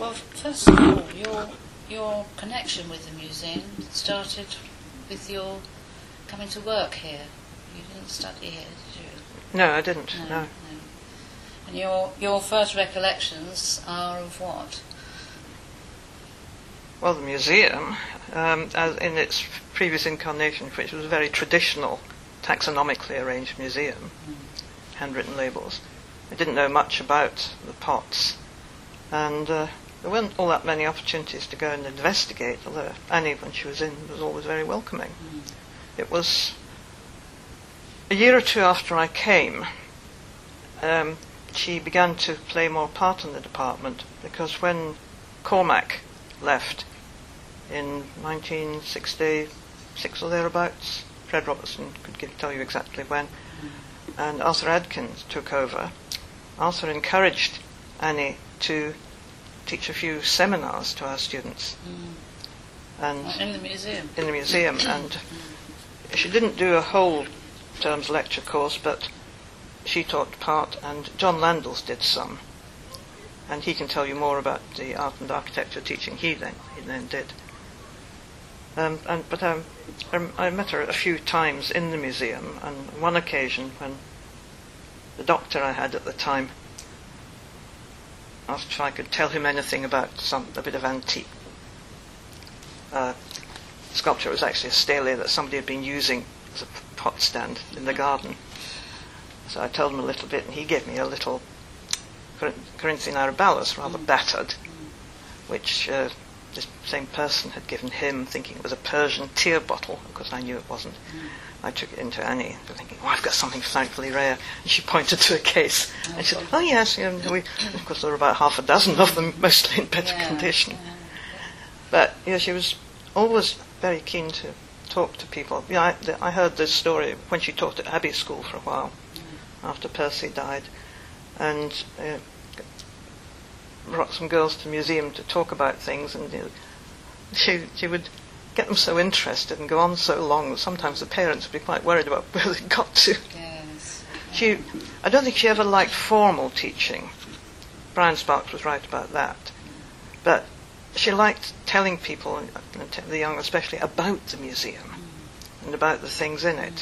Well, first of all, your connection with the museum started with your coming to work here. You didn't study here, did you? No, I didn't. No. And your first recollections are of what? Well, the museum, as in its previous incarnation, which was a very traditional, taxonomically arranged museum, handwritten labels. I didn't know much about the pots, and there weren't all that many opportunities to go and investigate, although Annie, when she was in, was always very welcoming. It was a year or two after I came, she began to play more part in the department, because when Cormac left in 1966 or thereabouts, Fred Robertson could tell you exactly when, and Arthur Adkins took over, Arthur encouraged Annie to teach a few seminars to our students. And in the museum? In the museum, and she didn't do a whole term's lecture course, but she taught part, and John Landels did some. And he can tell you more about the art and architecture teaching he then did. But I met her a few times in the museum, and on one occasion when the doctor I had at the time asked if I could tell him anything about a bit of antique sculpture. It was actually a stele that somebody had been using as a pot stand in the garden. So I told him a little bit, and he gave me a little Corinthian Arabellus, rather battered, which this same person had given him, thinking it was a Persian tear bottle. Of course, I knew it wasn't. I took it into Annie, thinking, I've got something thankfully rare. And she pointed to a case. And she said, oh, yes. Of course, there were about half a dozen of them, mostly in better condition. But she was always very keen to talk to people. I heard this story when she taught at Abbey School for a while, after Percy died. And brought some girls to the museum to talk about things, and she would get them so interested and go on so long that sometimes the parents would be quite worried about where they got to. Yes. I don't think she ever liked formal teaching. Brian Sparks was right about that. But she liked telling people, and the young especially, about the museum and about the things in it.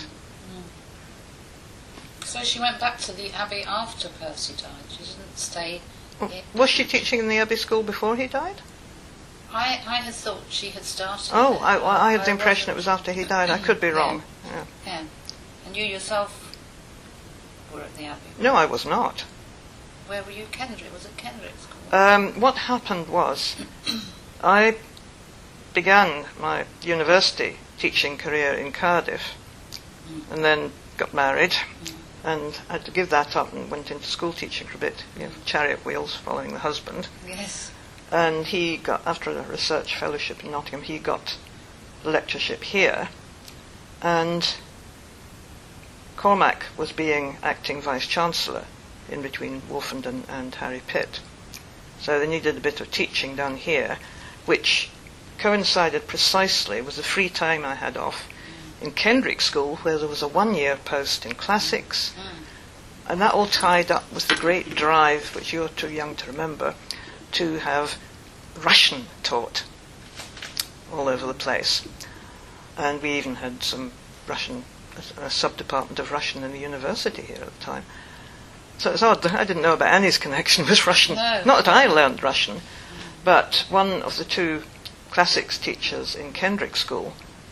So she went back to the Abbey after Percy died. She didn't stay here. Was she teaching in the Abbey School before he died? I had thought she had started. Oh, I had the impression it was after he died. I could be wrong. Yeah. And you yourself were at the Abbey? No, I was not. Where were you? Kendrick? Was it Kendrick School? What happened was, I began my university teaching career in Cardiff, and then got married, and had to give that up and went into school teaching for a bit, chariot wheels, following the husband. Yes. And he got, after a research fellowship in Nottingham, he got the lectureship here, and Cormac was acting Vice-Chancellor in between Wolfenden and Harry Pitt. So they needed a bit of teaching done here, which coincided precisely with the free time I had off in Kendrick School, where there was a one-year post in classics, and that all tied up with the great drive, which you're too young to remember, to have Russian taught all over the place. And we even had some Russian, a sub-department of Russian in the university here at the time. So it's odd, I didn't know about Annie's connection with Russian. No. Not that I learned Russian, but one of the two classics teachers in Kendrick School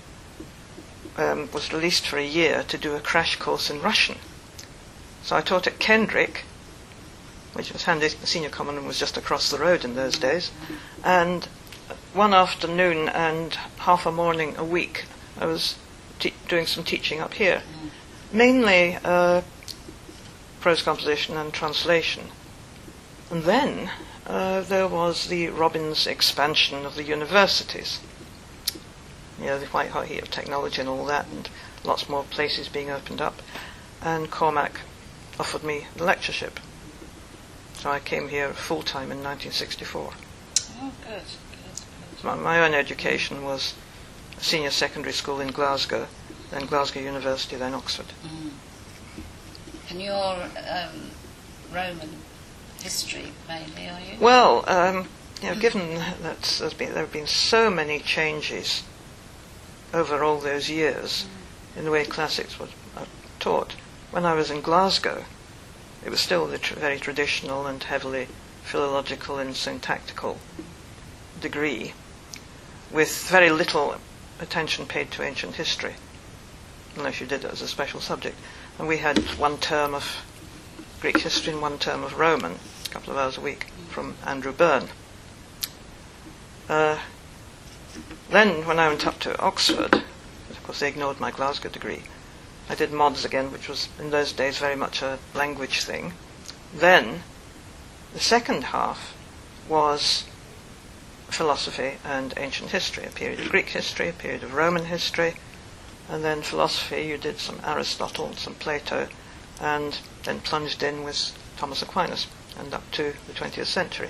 was released for a year to do a crash course in Russian. So I taught at Kendrick, which was handy. The senior common room was just across the road in those days. And one afternoon and half a morning a week, I was doing some teaching up here. Mainly prose composition and translation. And then there was the Robbins expansion of the universities. The white hot heat of technology and all that, and lots more places being opened up. And Cormac offered me the lectureship. So I came here full-time in 1964. Oh, good. So my own education was a senior secondary school in Glasgow, then Glasgow University, then Oxford. And you're Roman history mainly, are you? Well, given that there have been so many changes over all those years in the way classics was taught, when I was in Glasgow, it was still the very traditional and heavily philological and syntactical degree, with very little attention paid to ancient history, unless you did it as a special subject. And we had 1 term of Greek history and 1 term of Roman, a couple of hours a week, from Andrew Byrne. Then, when I went up to Oxford, of course they ignored my Glasgow degree, I did mods again, which was in those days very much a language thing. Then, the second half was philosophy and ancient history, a period of Greek history, a period of Roman history, and then philosophy, you did some Aristotle, some Plato, and then plunged in with Thomas Aquinas, and up to the 20th century.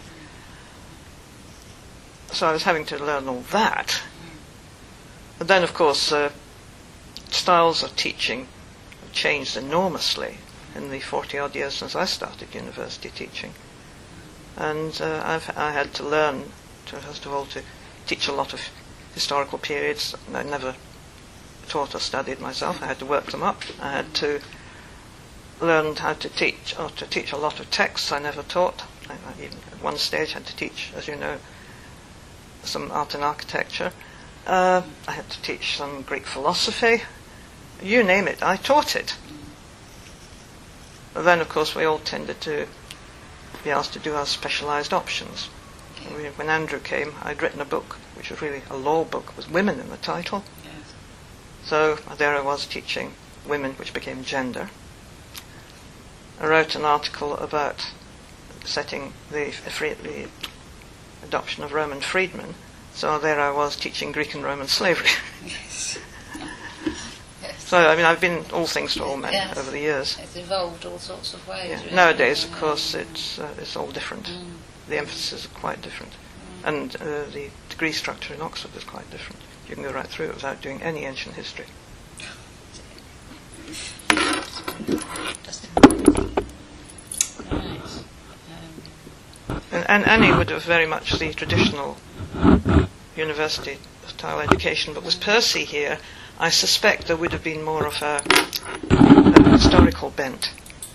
So I was having to learn all that. But then, of course, styles of teaching have changed enormously in the 40-odd years since I started university teaching. And I had to learn, first of all, to teach a lot of historical periods I never taught or studied myself. I had to work them up. I had to learn how to teach a lot of texts I never taught. I even at one stage had to teach, as you know, some art and architecture. I had to teach some Greek philosophy. You name it, I taught it. But then, of course, we all tended to be asked to do our specialised options. When Andrew came, I'd written a book, which was really a law book, with women in the title. Yes. So there I was teaching women, which became gender. I wrote an article about setting the adoption of Roman freedmen. So there I was teaching Greek and Roman slavery. Yes. Yes. So, I mean, I've been all things to all men Yes. over the years. It's evolved all sorts of ways. Yeah. Really. Nowadays, of course, it's all different. Mm. The emphasis is quite different. And the degree structure in Oxford is quite different. You can go right through it without doing any ancient history. Right. And Annie would have very much the traditional university-style education, but with Percy here, I suspect there would have been more of a historical bent.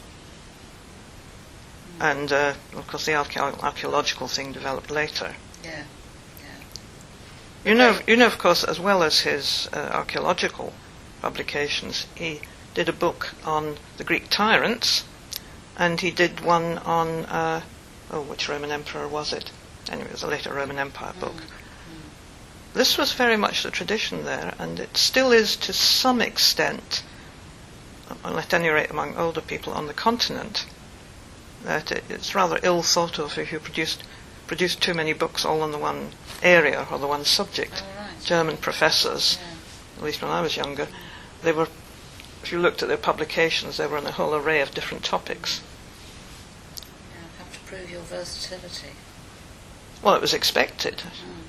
And, of course, the archaeological thing developed later. Yeah. You know, of course, as well as his archaeological publications, he did a book on the Greek tyrants, and he did one on, which Roman emperor was it? Anyway, it was a later Roman Empire book. This was very much the tradition there, and it still is to some extent, at any rate among older people on the continent, that it's rather ill thought of if you produced too many books all on the one area or the one subject. Oh, right. German professors, at least when I was younger, they were, if you looked at their publications, they were on a whole array of different topics. You have to prove your versatility. Well, it was expected.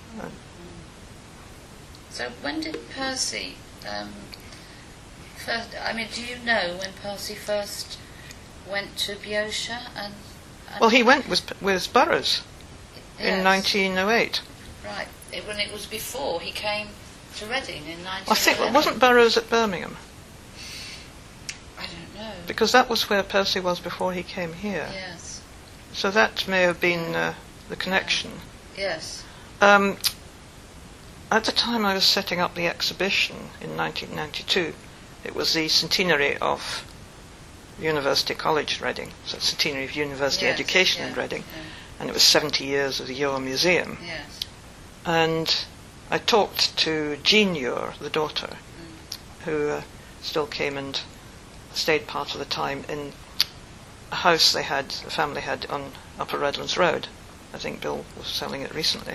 So when did Percy first? I mean, do you know when Percy first went to Boeotia? And Well, he went with Burroughs in Yes. 1908. Right. When it was before he came to Reading in 1911. I think, wasn't Burroughs at Birmingham? I don't know. Because that was where Percy was before he came here. Yes. So that may have been the connection. Yes. At the time I was setting up the exhibition in 1992, it was the centenary of University College Reading, so centenary of university Yes, education in yeah, Reading, yeah. and it was 70 years of the Ure Museum. Yes. And I talked to Jean Ure, the daughter, who still came and stayed part of the time in a house the family had on Upper Redlands Road. I think Bill was selling it recently.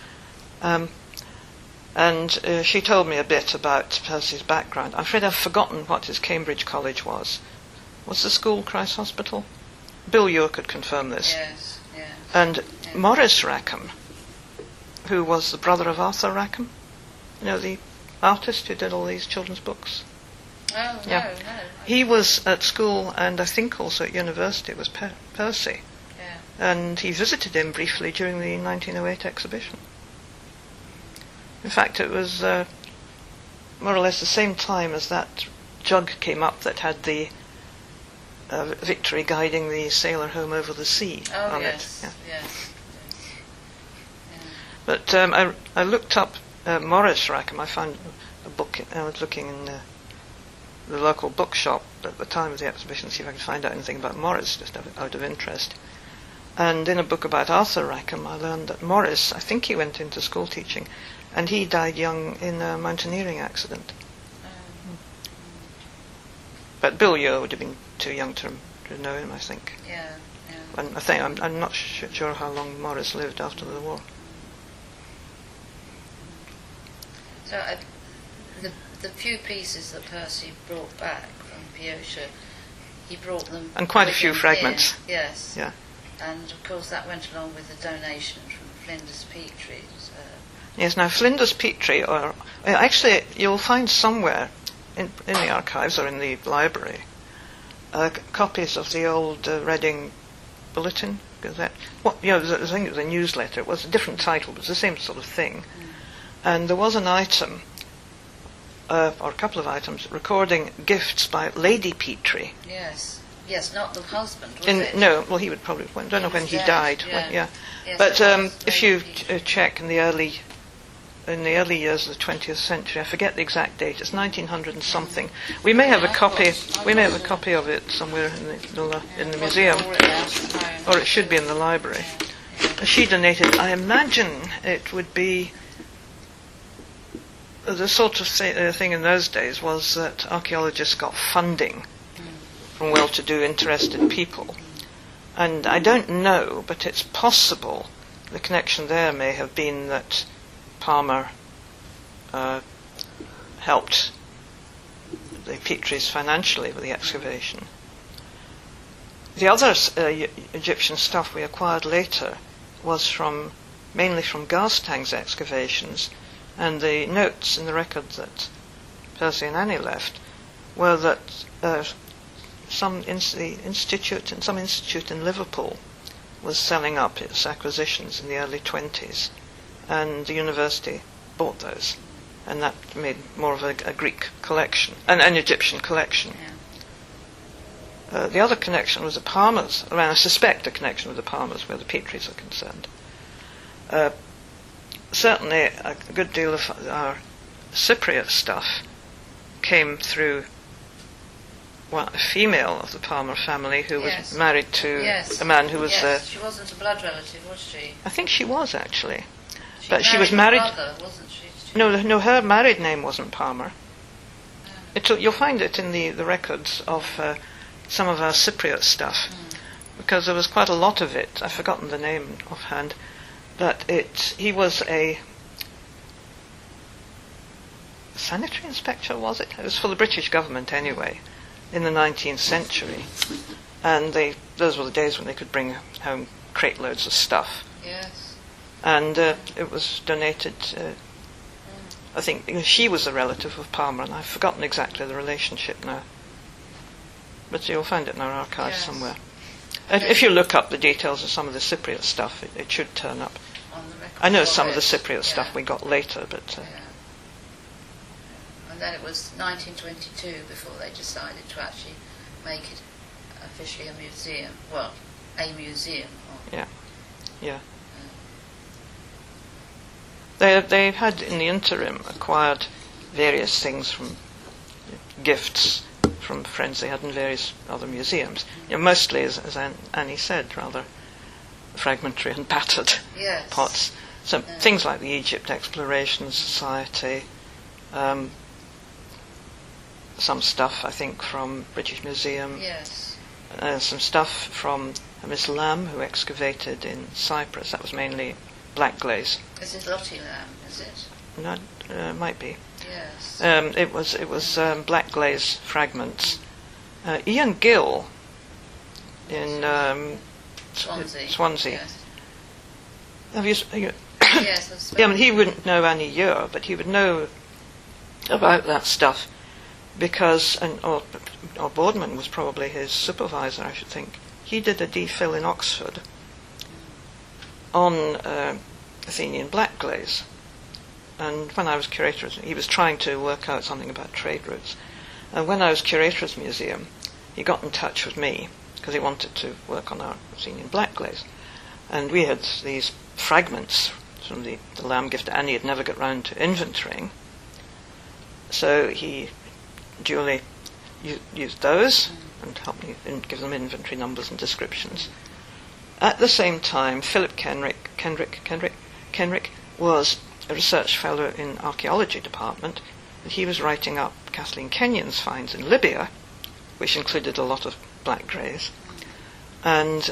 And she told me a bit about Percy's background. I'm afraid I've forgotten what his Cambridge college was. Was the school Christ Hospital? Bill Ure could confirm this. Yes. Yes. And Maurice Rackham, who was the brother of Arthur Rackham, you know, the artist who did all these children's books. Oh, Yeah. no. He was at school and I think also at university with Percy. Yeah. and he visited him briefly during the 1908 exhibition. In fact, it was more or less the same time as that jug came up that had the Victory guiding the sailor home over the sea on yes, it. Yeah. Yes. But I looked up Morris Rackham. I found a book. I was looking in the local bookshop at the time of the exhibition to see if I could find out anything about Morris, just out of interest. And in a book about Arthur Rackham, I learned that Morris, I think he went into school teaching, and he died young in a mountaineering accident. But Bill Yeo would have been too young to know him, I think. Yeah. And I'm not sure how long Morris lived after the war. So the few pieces that Percy brought back from Piosha, he brought them... And quite a with few him fragments. here. Yes. Yeah. And of course that went along with the donation from Flinders Petrie. Yes, now Flinders Petrie, or actually you'll find somewhere in the archives or in the library copies of the old Reading Bulletin Gazette. I think it was a newsletter. It was a different title, but it was the same sort of thing. And there was an item, or a couple of items, recording gifts by Lady Petrie. Yes, not the husband, was it? No, well, he would probably... I don't know when he died. Yeah. Yes, but if you Petrie. check in the early years of the 20th century, I forget the exact date. It's 1900 and something. We may have a copy. We may have a copy of it somewhere in the museum, or it should be in the library. She donated. I imagine it would be the sort of thing in those days was that archaeologists got funding from well-to-do, interested people, and I don't know, but it's possible the connection there may have been that Palmer helped the Petries financially with the excavation. The other Egyptian stuff we acquired later was mainly from Garstang's excavations, and the notes in the record that Percy and Annie left were that some institute in Liverpool was selling up its acquisitions in the early 20s. And the university bought those, and that made more of a Greek collection, an Egyptian collection. Yeah. The other connection was the Palmers. I suspect a connection with the Palmers, where the Petries are concerned. Certainly, a good deal of our Cypriot stuff came through a female of the Palmer family who was married to a man who was... she wasn't a blood relative, was she? I think she was, actually. But she was married. Brother, wasn't she? No, her married name wasn't Palmer. You'll find it in the records of some of our Cypriot stuff, because there was quite a lot of it. I've forgotten the name offhand, but he was a sanitary inspector, was it? It was for the British government anyway, in the 19th century, and those were the days when they could bring home crate loads of stuff. Yes. And it was donated, I think she was a relative of Palmer, and I've forgotten exactly the relationship now. But you'll find it in our archives somewhere. If you look up the details of some of the Cypriot stuff, it should turn up. On the record. I know some of the Cypriot stuff we got later, but... And then it was 1922 before they decided to actually make it officially a museum. Well, a museum. Yeah. They had, in the interim, acquired various things from gifts from friends they had in various other museums. Mostly, as Annie said, rather fragmentary and battered pots. So things like the Egypt Exploration Society, some stuff, I think, from British Museum. Yes. Some stuff from Miss Lamb, who excavated in Cyprus. That was mainly black glaze. Is it Lottie Lamb, is it? No, might be. Yes. It was black glaze fragments. Ian Gill in Swansea. Yes. Have you? Yes. Yeah, I mean, he wouldn't know Annie Ure, but he would know about that stuff because, or Boardman was probably his supervisor, I should think. He did a DPhil in Oxford on Athenian black glaze. And when I was curator, he was trying to work out something about trade routes. And when I was curator of the museum, he got in touch with me because he wanted to work on our Athenian black glaze. And we had these fragments from the lamb gift Annie had never got round to inventorying. So he duly used those and helped me give them inventory numbers and descriptions. At the same time, Philip Kenrick was a research fellow in archaeology department, and he was writing up Kathleen Kenyon's finds in Libya, which included a lot of black greys. And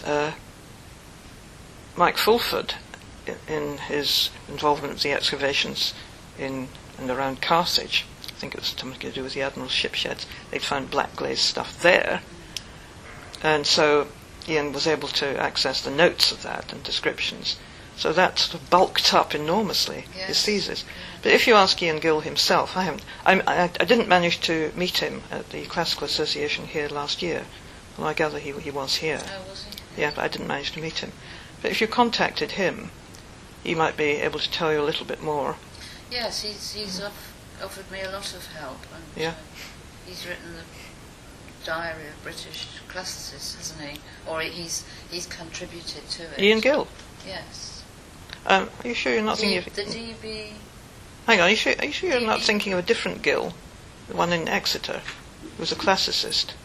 Mike Fulford, in his involvement with the excavations in and around Carthage, I think it was something to do with the Admiral's ship sheds, they'd found black glazed stuff there. And so Ian was able to access the notes of that and descriptions. So that sort of bulked up enormously his thesis. But if you ask Ian Gill himself, I didn't manage to meet him at the Classical Association here last year. Well, I gather he was here. Oh, was he? Yeah, but I didn't manage to meet him. But if you contacted him, he might be able to tell you a little bit more. Yes, he's offered me a lot of help. And, he's written the Diary of British Classicists, hasn't he? Or he's contributed to it. Ian Gill? Yes. Are you sure you're not thinking of... The DB... Hang on, are you sure you're not thinking of a different Gill? The one in Exeter, who was a classicist?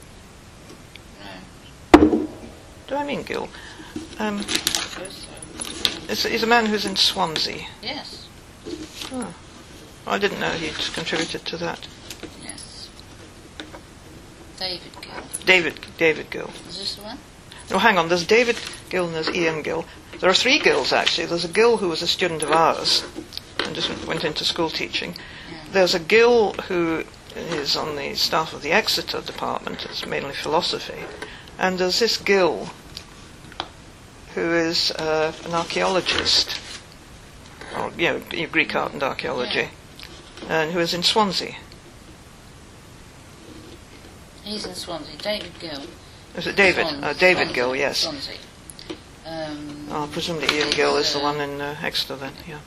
No. Do I mean Gill? I suppose so. He's a man who's in Swansea. Yes. Oh. I didn't know he'd contributed to that. Yes. David Gill. David Gill. Is this the one? No, hang on, there's David Gill and there's Ian Gill. There are 3 Gills, actually. There's a Gill who was a student of ours and just went into school teaching. Yeah. There's a Gill who is on the staff of the Exeter department. It's mainly philosophy. And there's this Gill who is an archaeologist, or, Greek art and archaeology, and who is in Swansea. He's in Swansea. David Gill. Is it David? David Gill, yes. Swansea. Presumably Ian Gill is the one in Exeter then, yeah.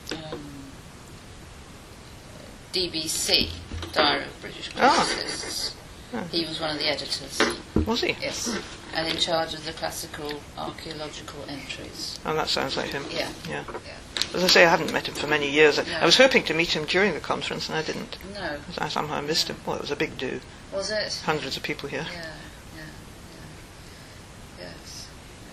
DBC, Diary of British Classicists. He was one of the editors. Was he? Yes. And in charge of the classical archaeological entries. Oh, that sounds like him. Yeah. As I say, I haven't met him for many years. No. I was hoping to meet him during the conference, and I didn't. No. I somehow missed him. Well, it was a big do. Was it? Hundreds of people here. Yeah. Yes.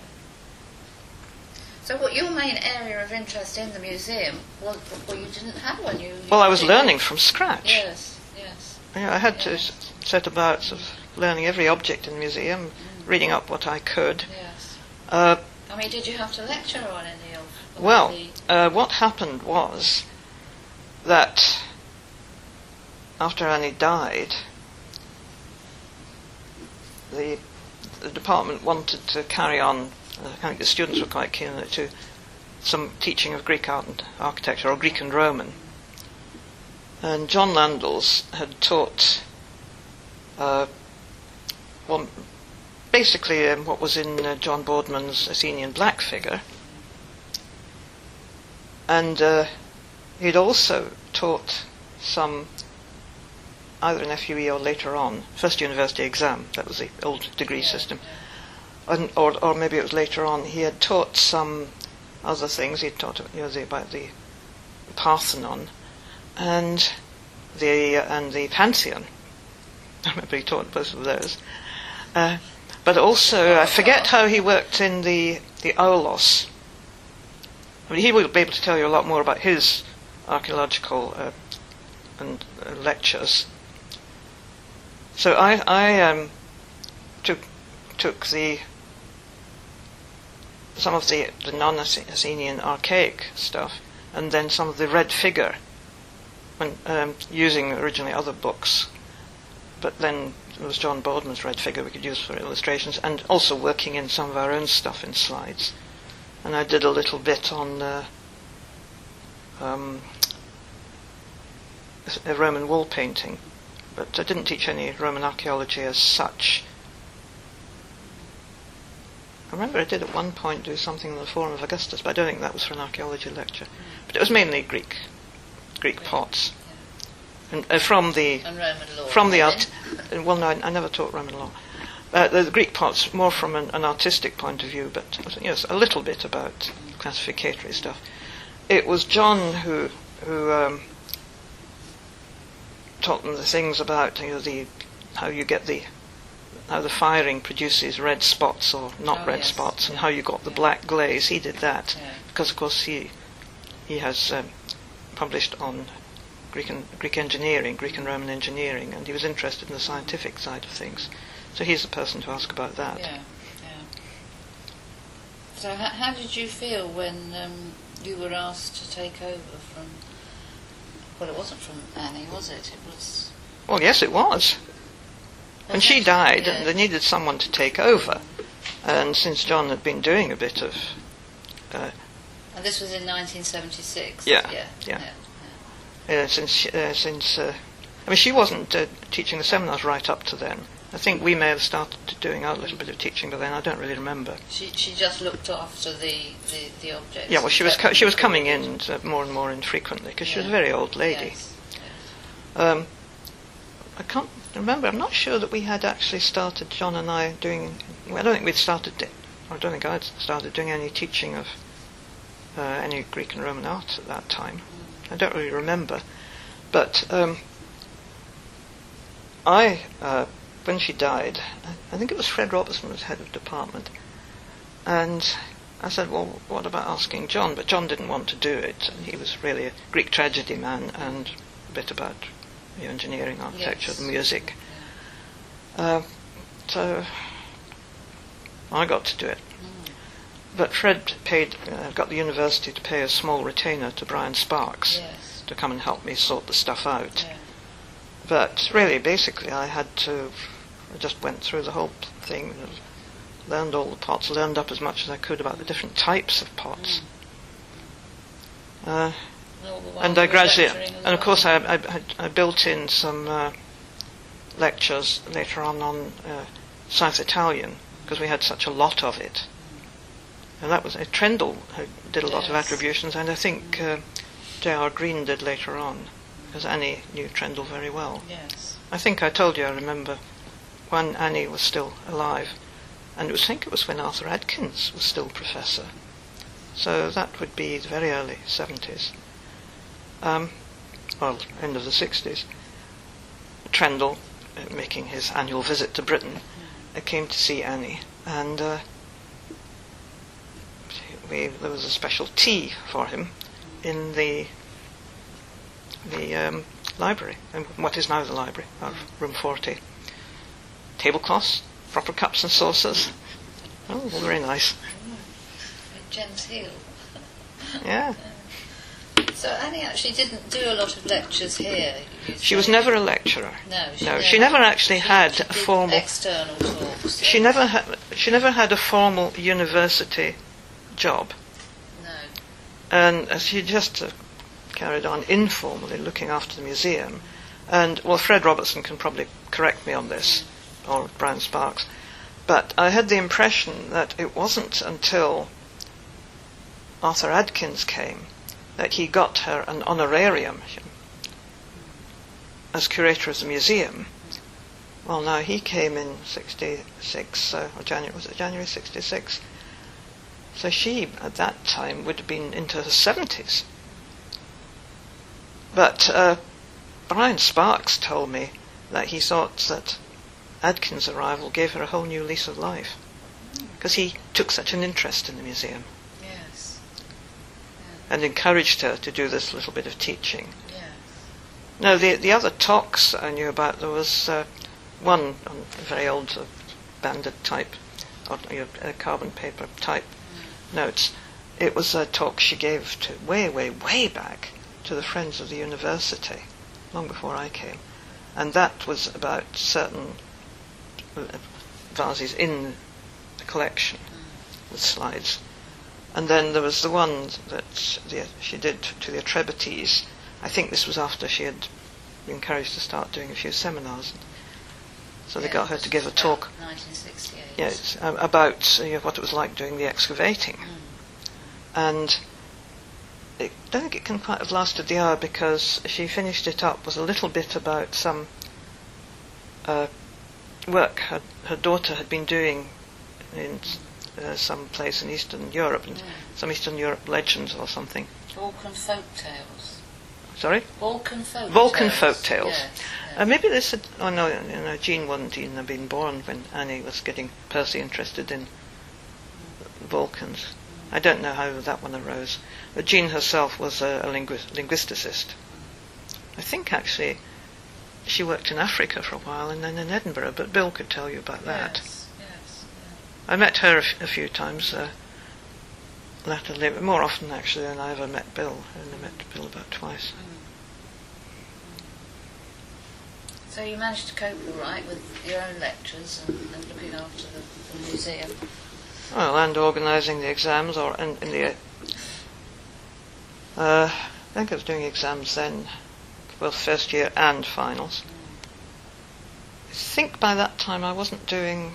So what your main area of interest in the museum was, well, you didn't have one. Well, I was learning from scratch. Yes. Yeah, I had to set about sort of learning every object in the museum, reading up what I could. Yes. I mean, did you have to lecture on any of Well, what happened was that after Annie died, the department wanted to carry on, I think the students were quite keen on it too, some teaching of Greek art and architecture, or Greek and Roman. And John Landals had taught, basically what was in John Boardman's Athenian black figure. And he'd also taught some, either in FUE or later on, first university exam, that was the old degree system, or maybe it was later on, he had taught some other things. He'd taught about the Parthenon and the Pantheon. I remember he taught both of those. But also, I forget how he worked in the Aulos. I mean, he will be able to tell you a lot more about his archaeological and lectures. So I took some of the non-Athenian archaic stuff, and then some of the red figure, when using originally other books, but then it was John Boardman's red figure we could use for illustrations, and also working in some of our own stuff in slides. And I did a little bit on a Roman wall painting, but I didn't teach any Roman archaeology as such. I remember I did at one point do something on the Forum of Augustus, but I don't think that was for an archaeology lecture. But it was mainly Greek pots. And from the and Roman law. From the art. Well, no, I never taught Roman law. The Greek pots more from an artistic point of view, but yes, a little bit about classificatory stuff. It was John who taught them the things about how the firing produces red spots or not red spots, and how you got the black glaze. He did that because, of course, he has published on Greek engineering, Greek and Roman engineering, and he was interested in the scientific side of things. So he's the person to ask about that. Yeah. So how did you feel when you were asked to take over from? Well, it wasn't from Annie, was it? It was. Well, yes, it was. When she died, they needed someone to take over, and since John had been doing a bit of. And this was in 1976. She wasn't teaching the seminars right up to then. I think we may have started doing a little bit of teaching, but then I don't really remember. She just looked after the objects. Yeah, well, she was coming in more and more infrequently because she was a very old lady. Yes. I can't remember. I'm not sure that we had actually started, John and I, doing. Well, I don't think we'd started. I don't think I'd started doing any teaching of any Greek and Roman art at that time. I don't really remember, but when she died, I think it was Fred Robertson was head of department, and I said, well, what about asking John? But John didn't want to do it, and he was really a Greek tragedy man and a bit about engineering, architecture, the music. So I got to do it. But Fred got the university to pay a small retainer to Brian Sparks to come and help me sort the stuff out. Yeah. But really, basically, I just went through the whole thing, learned all the pots, learned up as much as I could about the different types of pots. And I gradually, and of course I built in some lectures later on South Italian, because we had such a lot of it. And that was Trendle who did a lot of attributions, and I think J.R. Green did later on, because Annie knew Trendle very well. Yes. I think I told you, I remember when Annie was still alive, and I think it was when Arthur Adkins was still professor. So that would be the very early 70s. Well, end of the 60s. Trendle, making his annual visit to Britain, came to see Annie, and there was a special tea for him in the library, what is now the library, room 40. Tablecloths, proper cups and saucers. Oh, very nice. Genteel. Yeah. So Annie actually didn't do a lot of lectures here. She was never a lecturer. No, she never actually had a formal external talks. She never had a formal university job. No. And she just carried on informally looking after the museum. And, well, Fred Robertson can probably correct me on this, or Brian Sparks, but I had the impression that it wasn't until Arthur Adkins came that he got her an honorarium as curator of the museum. Well, now, he came in 66, or January 66. So she, at that time, would have been into her 70s. But Brian Sparks told me that he thought that Adkins' arrival gave her a whole new lease of life, because he took such an interest in the museum. Yes. And encouraged her to do this little bit of teaching. Yes. Now, the other talks I knew about, there was one on a very old banded type, or carbon paper type notes. It was a talk she gave to way back to the Friends of the University, long before I came. And that was about certain vases in the collection with slides. And then there was the one that she did to the Atrebates. I think this was after she had been encouraged to start doing a few seminars. So they got her to give a talk. 1968. Yes, about what it was like doing the excavating. And I don't think it can quite have lasted the hour, because she finished it up with a little bit about some work her daughter had been doing in some place in Eastern Europe, and some Eastern Europe legends or something. Balkan folk tales. Sorry? Balkan folk tales. Yes. Maybe they said, oh no, Jean wouldn't even have been born when Annie was getting Percy interested in the Balkans. I don't know how that one arose. But Jean herself was a linguisticist. I think actually she worked in Africa for a while and then in Edinburgh, but Bill could tell you about that. Yes. I met her a few times latterly, but more often actually than I ever met Bill. I only met Bill about twice. So you managed to cope all right with your own lectures and looking after the museum? Well, and organising the exams, or in the I think I was doing exams then, both first year and finals. I think by that time I wasn't doing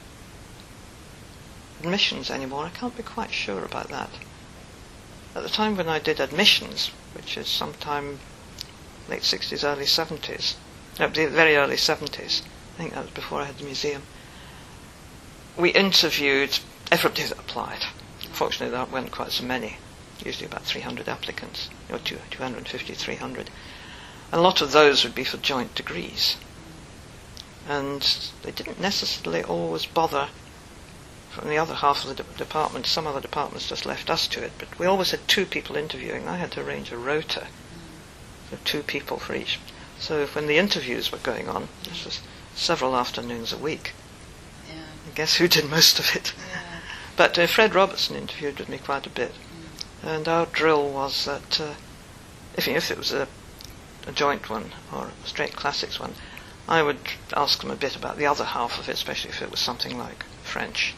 admissions anymore. I can't be quite sure about that. At the time when I did admissions, which is sometime late 60s, early 70s, no, the very early 70s, I think that was before I had the museum, we interviewed everybody that applied. Fortunately, there weren't quite so many, usually about 300 applicants, or 250, 300. And a lot of those would be for joint degrees. And they didn't necessarily always bother from the other half of the department. Some other departments just left us to it, but we always had two people interviewing. I had to arrange a rota for 2 people for each. So when the interviews were going on, this was several afternoons a week. Yeah. I guess who did most of it. Yeah. But Fred Robertson interviewed with me quite a bit. And our drill was that if it was a joint one or a straight classics one, I would ask them a bit about the other half of it, especially if it was something like French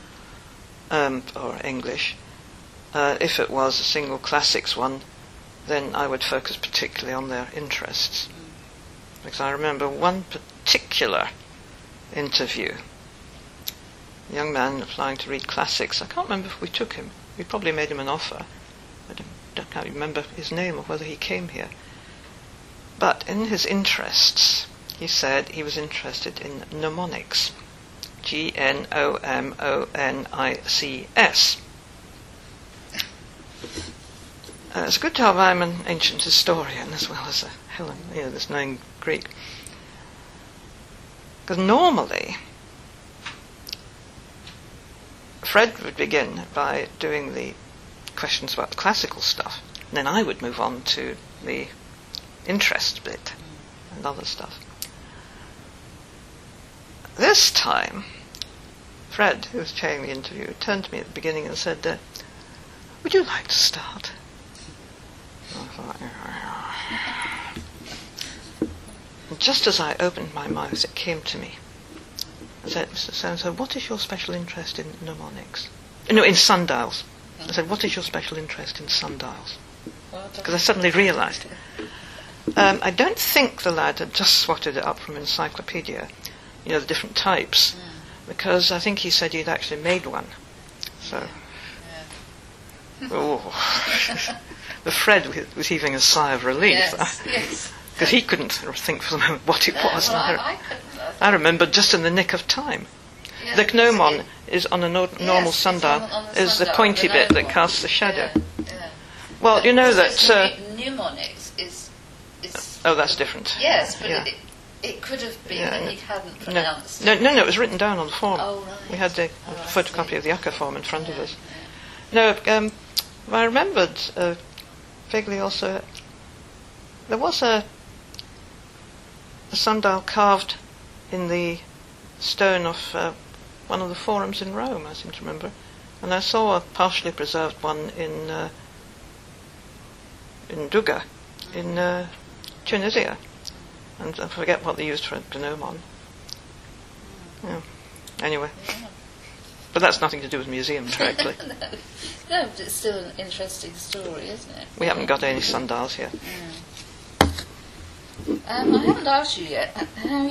or English. If it was a single classics one, then I would focus particularly on their interests. Because I remember one particular interview, a young man applying to read classics. I can't remember if we took him. We probably made him an offer. I can't remember his name or whether he came here. But in his interests, he said he was interested in mnemonics. Gnomonics. It's good to have I'm an ancient historian as well as a Helen, this knowing Greek. Because normally, Fred would begin by doing the questions about the classical stuff, and then I would move on to the interest bit and other stuff. This time, Fred, who was chairing the interview, turned to me at the beginning and said, would you like to start? And I thought, and just as I opened my mouth, it came to me. I said, Mr. So-and-so, what is your special interest in mnemonics? No, in sundials. I said, what is your special interest in sundials? Because I suddenly realised. I don't think the lad had just swatted it up from encyclopedia, the different types, because I think he said he'd actually made one. So, the Fred was heaving a sigh of relief. Yes. Because he couldn't think for the moment what it was. Well, I remember just in the nick of time. Yeah, the gnomon is on a normal sundial, is the pointy bit that casts the shadow. Yeah. Well, but you know that... mnemonics is... Oh, that's different. Yes, but it could have been that he hadn't pronounced. No, it was written down on the form. Oh, right. We had the photocopy of the Yucca form in front of us. No, I remembered vaguely also, there was a sundial carved in the stone of one of the forums in Rome, I seem to remember. And I saw a partially preserved one in Duga, in Tunisia. And I forget what they used for gnomon. Yeah. Anyway. Yeah. But that's nothing to do with museums directly. No, but it's still an interesting story, isn't it? We haven't got any sundials here. I haven't asked you yet. How